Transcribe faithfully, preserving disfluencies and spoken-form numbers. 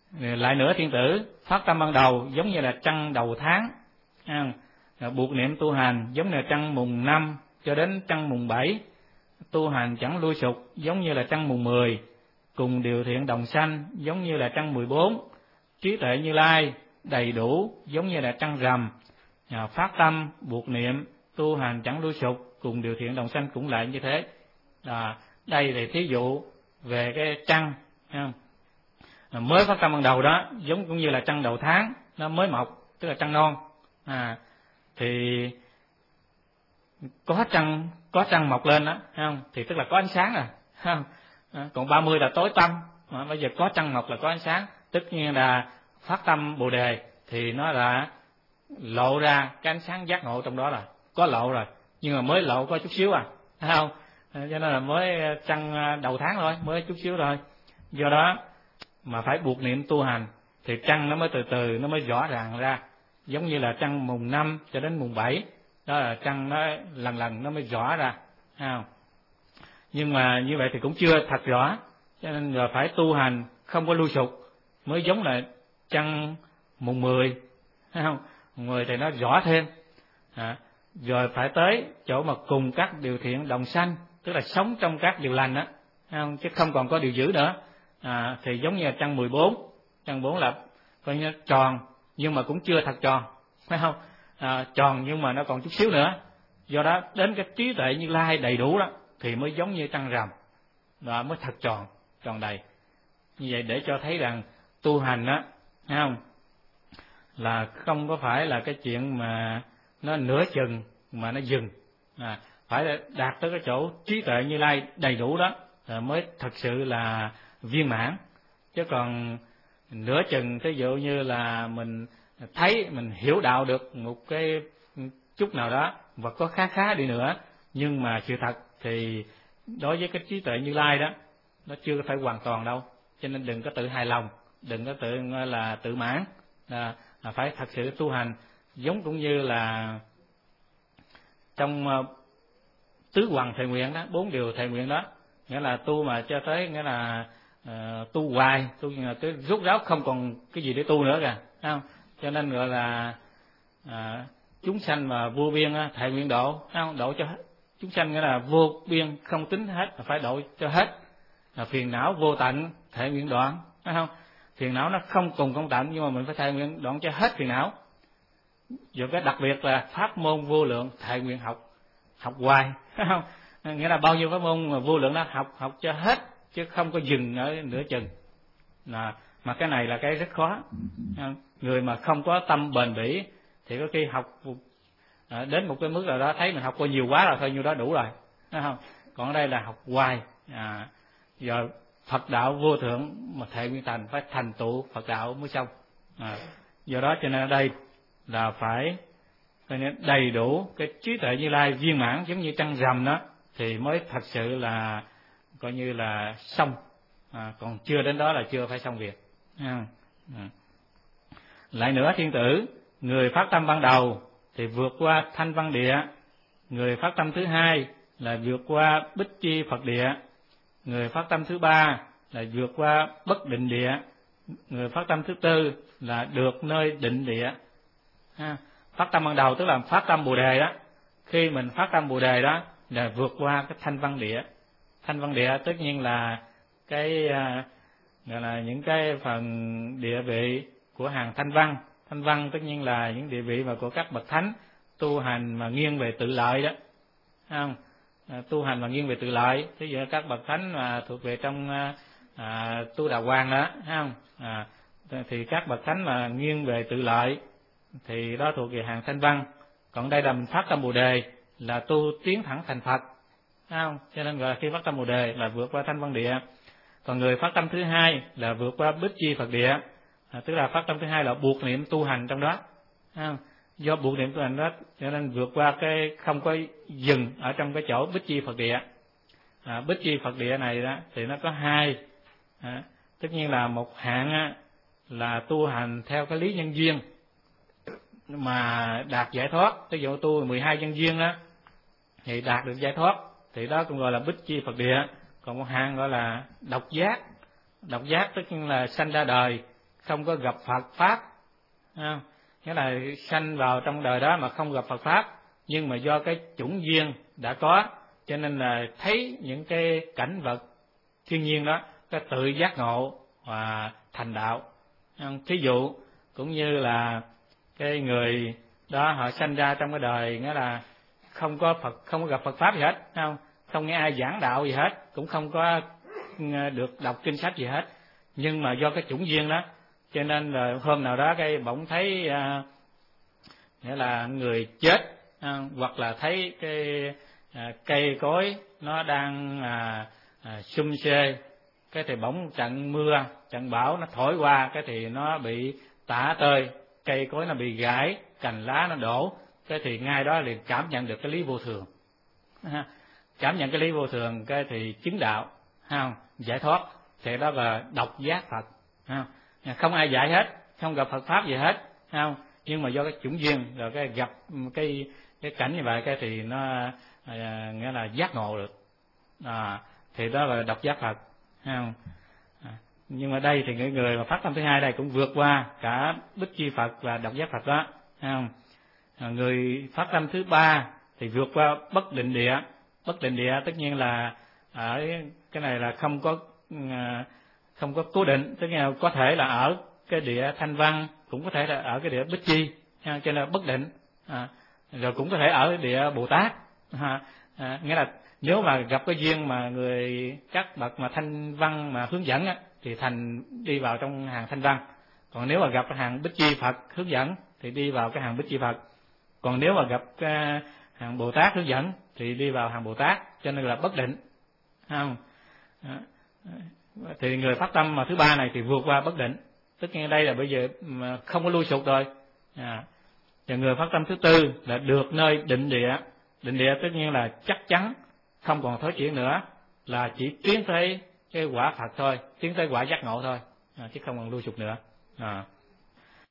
Lại nữa thiên tử, phát tâm ban đầu giống như là trăng đầu tháng, buộc niệm tu hành giống như là trăng mùng năm cho đến trăng mùng bảy, tu hành chẳng lui sụp giống như là trăng mùng mười, cùng điều thiện đồng sanh giống như là trăng mười bốn, trí tuệ Như Lai đầy đủ giống như là trăng rằm, phát tâm buộc niệm tu hành chẳng lui sụp cùng điều thiện đồng sanh cũng lại như thế. À, đây thì thí dụ về cái trăng, mới phát tâm ban đầu đó giống cũng như là trăng đầu tháng nó mới mọc, tức là trăng non. À, thì có trăng có trăng mọc lên đó, không? Thì tức là có ánh sáng rồi, không? À, còn ba mươi là tối tăm, mà bây giờ có trăng mọc là có ánh sáng, tất nhiên là phát tâm Bồ đề thì nó là lộ ra cái ánh sáng giác ngộ trong đó là có lộ rồi, nhưng mà mới lộ có chút xíu à, thấy không? À, cho nên là mới trăng đầu tháng thôi, mới chút xíu thôi. Do đó mà phải buộc niệm tu hành thì trăng nó mới từ từ nó mới rõ ràng ra, giống như là trăng mùng năm cho đến mùng bảy, đó là trăng nó lần lần nó mới rõ ra, thấy không? Nhưng mà như vậy thì cũng chưa thật rõ, cho nên là phải tu hành không có lui sụp mới giống là trăng mùng mười, thấy không? Mùng mười thì nó rõ thêm. À, rồi phải tới chỗ mà cùng các điều thiện đồng sanh, tức là sống trong các điều lành đó, không? Chứ không còn có điều dữ nữa. À, thì giống như là trăng mười bốn, trăng bốn là coi như tròn nhưng mà cũng chưa thật tròn, phải không? À, tròn nhưng mà nó còn chút xíu nữa. Do đó đến cái trí tuệ Như Lai đầy đủ đó thì mới giống như trăng rằm, đó mới thật tròn, tròn đầy. Như vậy để cho thấy rằng tu hành đó, thấy không, là không có phải là cái chuyện mà nó nửa chừng mà nó dừng, à, phải đạt tới cái chỗ trí tuệ Như Lai đầy đủ đó rồi mới thật sự là viên mãn. Chứ còn nửa chừng, ví dụ như là mình thấy mình hiểu đạo được một cái chút nào đó và có khá khá đi nữa, nhưng mà sự thật thì đối với cái trí tuệ Như Lai đó nó chưa phải hoàn toàn đâu. Cho nên đừng có tự hài lòng, đừng có tự là tự mãn, là, là phải thật sự tu hành. Giống cũng như là trong tứ hoằng thệ nguyện đó, bốn điều thệ nguyện đó, nghĩa là tu mà cho tới nghĩa là uh, tu hoài, tu tới rút ráo không còn cái gì để tu nữa kìa, thấy không? Cho nên gọi là uh, chúng sanh mà vô biên thệ nguyện độ, thấy không? Độ cho hết chúng sanh, nghĩa là vô biên không tính hết, phải độ cho hết. Là phiền não vô tận thệ nguyện đoạn, thấy không? Phiền não nó không cùng không tận, nhưng mà mình phải thệ nguyện đoạn cho hết phiền não. Rồi cái đặc biệt là pháp môn vô lượng thệ nguyện học, học hoài, thấy không? Nghĩa là bao nhiêu pháp môn mà vô lượng đó học, học cho hết, chứ không có dừng ở nửa chừng. Là, mà cái này là cái rất khó. Người mà không có tâm bền bỉ thì có khi học đến một cái mức nào đó thấy mình học qua nhiều quá rồi, thôi nhiêu đó đủ rồi, thấy không? Còn ở đây là học hoài. À, giờ Phật đạo vô thượng mà thệ nguyện thành, phải thành tựu Phật đạo mới xong. À, do đó cho nên ở đây là phải đầy đủ cái trí tuệ Như Lai viên mãn giống như trăng rằm đó thì mới thật sự là coi như là xong. À, còn chưa đến đó là chưa phải xong việc. À, à. Lại nữa thiên tử, người phát tâm ban đầu thì vượt qua thanh văn địa, người phát tâm thứ hai là vượt qua bích chi Phật địa, người phát tâm thứ ba là vượt qua bất định địa, người phát tâm thứ tư là được nơi định địa. À, phát tâm ban đầu tức là phát tâm Bồ đề đó, khi mình phát tâm Bồ đề đó là vượt qua cái thanh văn địa. Thanh văn địa tất nhiên là cái gọi là những cái phần địa vị của hàng thanh văn. Thanh văn tất nhiên là những địa vị mà của các bậc thánh tu hành mà nghiêng về tự lợi đó, không? À, tu hành mà nghiêng về tự lợi, ví dụ các bậc thánh mà thuộc về trong à, tu đà hoàng đó, không? À, thì các bậc thánh mà nghiêng về tự lợi thì đó thuộc về hàng thanh văn. Còn đây là mình phát tâm Bồ đề là tu tiến thẳng thành Phật, không? Cho nên gọi là khi phát tâm Bồ đề là vượt qua thanh văn địa. Còn người phát tâm thứ hai là vượt qua bích chi Phật địa, à, tức là phát tâm thứ hai là buộc niệm tu hành trong đó, không? Do buộc niệm tu hành đó cho nên vượt qua cái không có dừng ở trong cái chỗ bích chi Phật địa. À, bích chi Phật địa này đó thì nó có hai, à, tất nhiên là một hạng á, là tu hành theo cái lý nhân duyên mà đạt giải thoát, ví dụ tu mười hai nhân duyên đó thì đạt được giải thoát, thì đó cũng gọi là bích chi Phật địa. Còn một hạng gọi là độc giác, độc giác tất nhiên là sanh ra đời không có gặp Phật pháp, à, nghĩa là sanh vào trong đời đó mà không gặp Phật pháp, nhưng mà do cái chủng duyên đã có, cho nên là thấy những cái cảnh vật thiên nhiên đó, cái tự giác ngộ và thành đạo. Thí dụ cũng như là cái người đó họ sanh ra trong cái đời nghĩa là không có Phật, không có gặp Phật pháp gì hết, không không nghe ai giảng đạo gì hết, cũng không có được đọc kinh sách gì hết, nhưng mà do cái chủng duyên đó, cho nên là hôm nào đó cái bỗng thấy à, nghĩa là người chết, à, hoặc là thấy cái à, cây cối nó đang à, à, sum xê, cái thì bỗng trận mưa trận bão nó thổi qua, cái thì nó bị tả tơi, cây cối nó bị gãy, cành lá nó đổ, cái thì ngay đó liền cảm nhận được cái lý vô thường, cảm nhận cái lý vô thường, cái thì chứng đạo, không giải thoát, thì đó là độc giác Phật, không không ai dạy hết, không gặp Phật pháp gì hết, không nhưng mà do cái chủng duyên rồi cái gặp cái cái cảnh như vậy, cái thì nó à, nghĩa là giác ngộ được, à, thì đó là độc giác Phật, không à, nhưng mà đây thì người người mà phát tâm thứ hai đây cũng vượt qua cả Bích Chi Phật và độc giác Phật đó, không à, người phát tâm thứ ba thì vượt qua bất định địa. Bất định địa tất nhiên là ở cái này là không có không có cố định, tức là có thể là ở cái địa Thanh Văn, cũng có thể là ở cái địa Bích Chi, cho nên là bất định, à, rồi cũng có thể ở địa Bồ Tát, à, à, nghĩa là nếu mà gặp cái duyên mà người các bậc mà Thanh Văn mà hướng dẫn á, thì thành đi vào trong hàng Thanh Văn, còn nếu mà gặp hàng Bích Chi Phật hướng dẫn thì đi vào cái hàng Bích Chi Phật, còn nếu mà gặp cái hàng Bồ Tát hướng dẫn thì đi vào hàng Bồ Tát, cho nên là bất định, không à, thì người phát tâm mà thứ ba này thì vượt qua bất định, tức là đây là bây giờ mà không có lui sụt rồi, à, và người phát tâm thứ tư là được nơi định địa. Định địa tất nhiên là chắc chắn không còn thối chuyển nữa, là chỉ tiến tới cái quả Phật thôi, tiến tới quả giác ngộ thôi, à, chứ không còn lui sụt nữa, à.